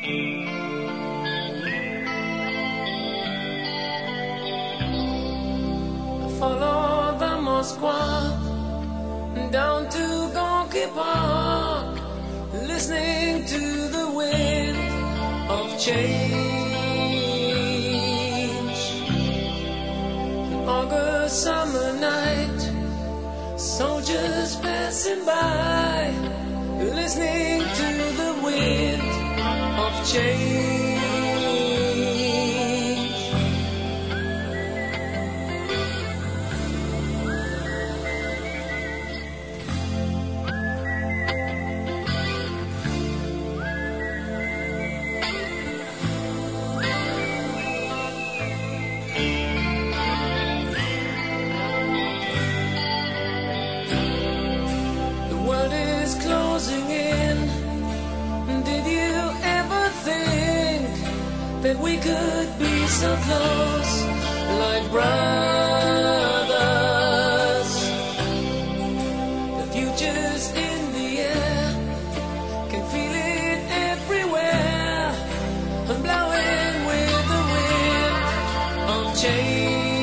Follow the Moskva down to Gorky Park, listening to the wind of change. An August summer night, soldiers passing by, listening to the wind of change. Closing in. Did you ever think that we could be so close, like brothers? The future's in the air, can feel it everywhere, and blowing with the wind of change.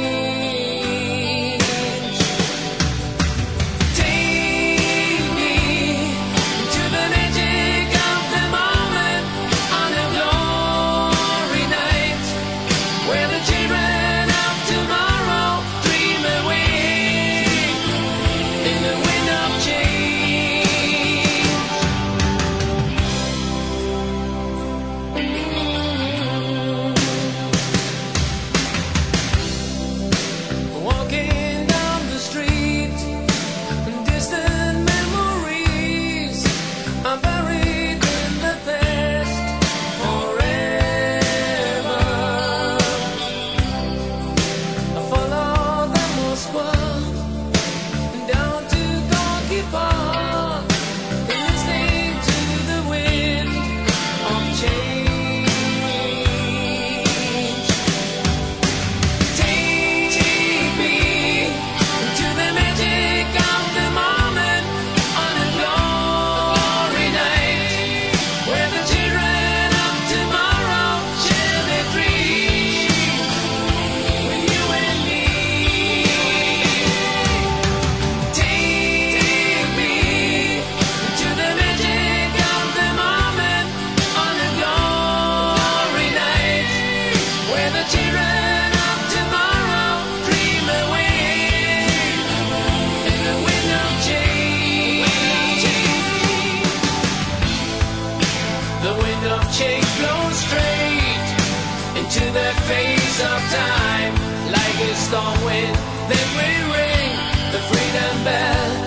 Change blows straight into that phase of time, like a storm wind. Then we ring the freedom bell.